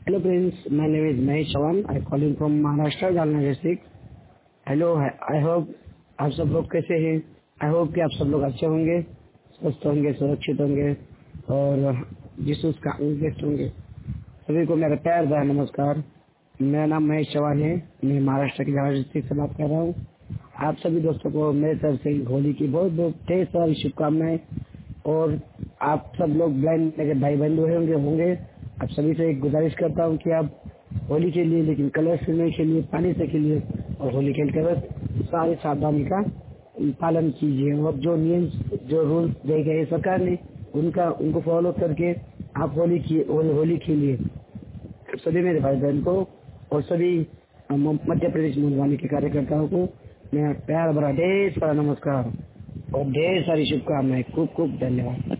Hello friends, my name is Mahesh Chavan. I calling from Maharashtra, Jalna district. Hello, I hope आप सब लोग कैसे हैं। I hope कि आप सब लोग अच्छे होंगे, स्वस्थ होंगे, सुरक्षित होंगे और जिस उसका व्यस्त होंगे। सभी को मेरा प्यार भरा नमस्कार। मेरा नाम महेश चौहान है। मैं महाराष्ट्र के झाला डिस्ट्रिक्ट से बात कर रहा हूँ। आप सभी दोस्तों को मेरे तरफ से होली की बहुत बहुत ढेर सारी शुभकामनाएं। और आप सब लोग ब्लाइंड मेरे भाई बंधु होंगे। आप सभी से एक गुजारिश करता हूँ कि आप होली के लिए, लेकिन कलर से नहीं खेलिए, पानी से खेलिए और होली खेलते वक्त सारी सावधानी का पालन कीजिए। और जो नियम, जो रूल दिए गए सरकार ने, उनको फॉलो करके आप होली खेलिए। सभी मेरे भाई बहन को और सभी मध्य प्रदेश मूलवानी के कार्यकर्ताओं को मैं प्यार भरा ढेर सारा नमस्कार और ढेर सारी शुभकामनाएं। खूब खूब धन्यवाद।